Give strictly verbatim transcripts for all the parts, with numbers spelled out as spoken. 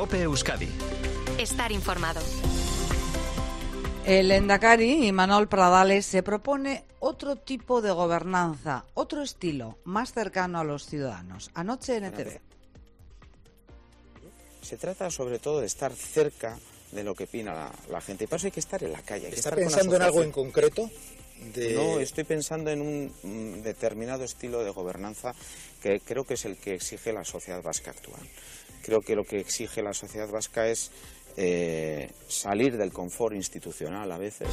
COPE Euskadi. Estar informado. El Lehendakari Imanol Pradales se propone otro tipo de gobernanza, otro estilo, más cercano a los ciudadanos. Anoche en E T V. Se trata sobre todo de estar cerca de lo que opina la, la gente. Y por eso hay que estar en la calle. Hay que ¿Está estar pensando en algo en concreto? De... No, estoy pensando en un, un determinado estilo de gobernanza que creo que es el que exige la sociedad vasca actual. Creo que lo que exige la sociedad vasca es eh, salir del confort institucional a veces.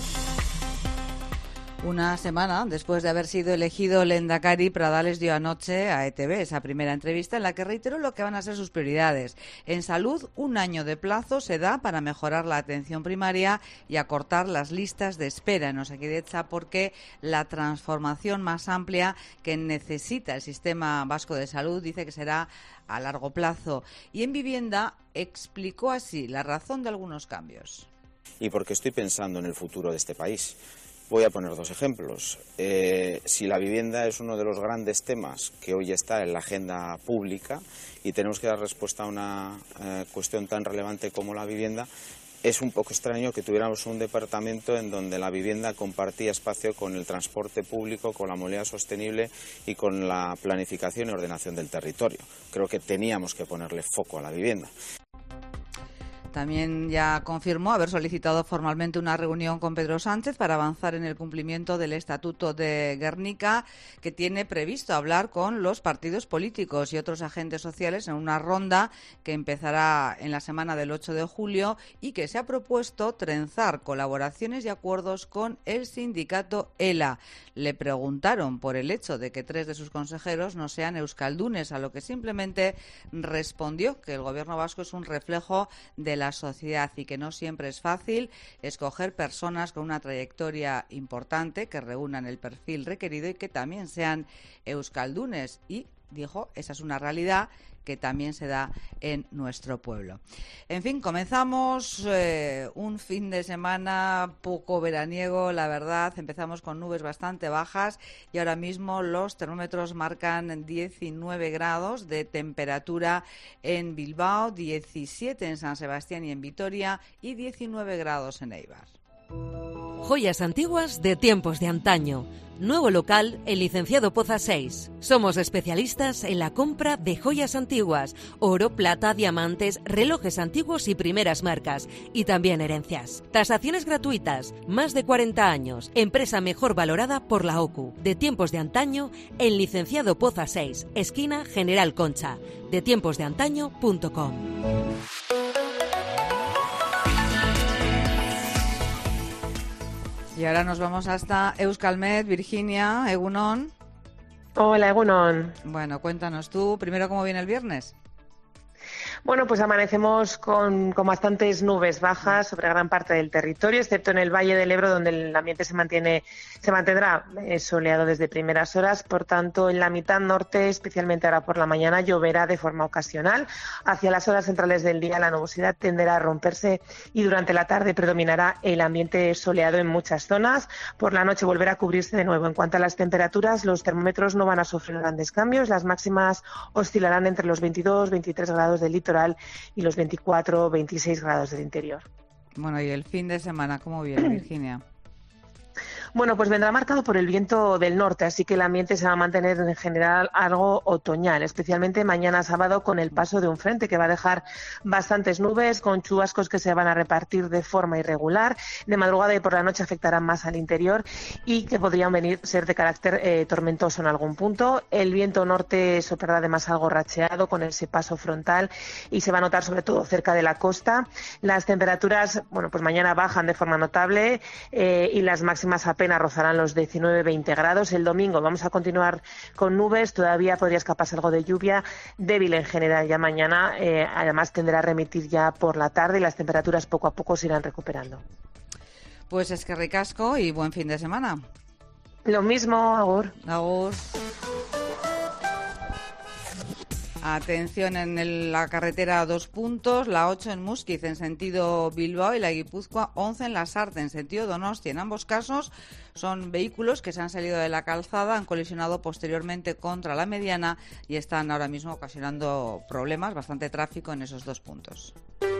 Una semana después de haber sido elegido Lehendakari, Pradales dio anoche a E T V esa primera entrevista en la que reiteró lo que van a ser sus prioridades. En salud, un año de plazo se da para mejorar la atención primaria y acortar las listas de espera en Osakidetza, porque la transformación más amplia que necesita el sistema vasco de salud dice que será a largo plazo. Y en vivienda explicó así la razón de algunos cambios. Y porque estoy pensando en el futuro de este país. Voy a poner dos ejemplos. Eh, si la vivienda es uno de los grandes temas que hoy está en la agenda pública y tenemos que dar respuesta a una eh, cuestión tan relevante como la vivienda, es un poco extraño que tuviéramos un departamento en donde la vivienda compartía espacio con el transporte público, con la movilidad sostenible y con la planificación y ordenación del territorio. Creo que teníamos que ponerle foco a la vivienda. También ya confirmó haber solicitado formalmente una reunión con Pedro Sánchez para avanzar en el cumplimiento del Estatuto de Gernika, que tiene previsto hablar con los partidos políticos y otros agentes sociales en una ronda que empezará en la semana del ocho de julio y que se ha propuesto trenzar colaboraciones y acuerdos con el sindicato ELA. Le preguntaron por el hecho de que tres de sus consejeros no sean euskaldunes, a lo que simplemente respondió que el gobierno vasco es un reflejo de la la sociedad y que no siempre es fácil escoger personas con una trayectoria importante que reúnan el perfil requerido y que también sean euskaldunes. Y dijo, esa es una realidad que también se da en nuestro pueblo. En fin, comenzamos eh, un fin de semana poco veraniego, la verdad. Empezamos con nubes bastante bajas y ahora mismo los termómetros marcan diecinueve grados de temperatura en Bilbao, diecisiete en San Sebastián y en Vitoria y diecinueve grados en Eibar. Joyas antiguas de tiempos de antaño. Nuevo local, el Licenciado Poza seis. Somos especialistas en la compra de joyas antiguas, oro, plata, diamantes, relojes antiguos y primeras marcas, y también herencias. Tasaciones gratuitas, más de cuarenta años, empresa mejor valorada por la O C U. De tiempos de antaño, en Licenciado Poza seis, esquina General Concha, de tiempos de antaño punto com. Y ahora nos vamos hasta Euskalmet, Virginia, Egunon. Hola, Egunon. Bueno, cuéntanos tú, primero, ¿cómo viene el viernes? Bueno, pues amanecemos con, con bastantes nubes bajas sobre gran parte del territorio, excepto en el Valle del Ebro, donde el ambiente se mantiene, se mantendrá eh, soleado desde primeras horas. Por tanto, en la mitad norte, especialmente ahora por la mañana, lloverá de forma ocasional. Hacia las horas centrales del día, la nubosidad tenderá a romperse y durante la tarde predominará el ambiente soleado en muchas zonas. Por la noche volverá a cubrirse de nuevo. En cuanto a las temperaturas, los termómetros no van a sufrir grandes cambios. Las máximas oscilarán entre los veintidós, veintitrés grados del litoral y los veinticuatro, veintiséis grados del interior. Bueno, ¿y el fin de semana cómo viene, Virginia? Bueno, pues vendrá marcado por el viento del norte, así que el ambiente se va a mantener en general algo otoñal, especialmente mañana sábado con el paso de un frente que va a dejar bastantes nubes con chubascos que se van a repartir de forma irregular. De madrugada y por la noche afectarán más al interior y que podrían venir ser de carácter eh, tormentoso en algún punto. El viento norte soplará además algo racheado con ese paso frontal y se va a notar sobre todo cerca de la costa. Las temperaturas, bueno, pues mañana bajan de forma notable eh, y las máximas apenas rozarán los diecinueve, veinte grados. El domingo vamos a continuar con nubes, todavía podría escaparse algo de lluvia, débil en general ya mañana, eh, además tendrá a remitir ya por la tarde y las temperaturas poco a poco se irán recuperando. Pues es que ricasco y buen fin de semana. Lo mismo, agur. Agur. Atención en el, la carretera Dos Puntos, la ocho en Muskiz en sentido Bilbao y la Guipúzcoa once en la Sarte en sentido Donostia. En ambos casos son vehículos que se han salido de la calzada, han colisionado posteriormente contra la mediana y están ahora mismo ocasionando problemas, bastante tráfico en esos dos puntos.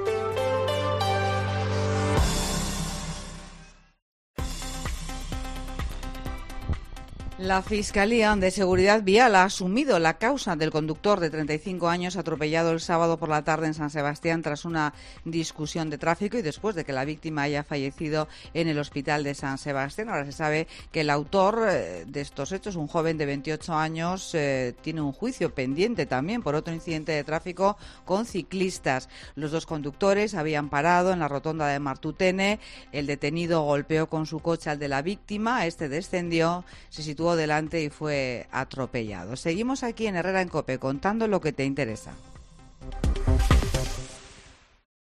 La Fiscalía de Seguridad Vial ha asumido la causa del conductor de treinta y cinco años atropellado el sábado por la tarde en San Sebastián tras una discusión de tráfico y después de que la víctima haya fallecido en el hospital de San Sebastián. Ahora se sabe que el autor de estos hechos, un joven de veintiocho años, eh, tiene un juicio pendiente también por otro incidente de tráfico con ciclistas. Los dos conductores habían parado en la rotonda de Martutene. El detenido golpeó con su coche al de la víctima. Este descendió, se situó delante y fue atropellado. Seguimos aquí en Herrera en COPE contando lo que te interesa.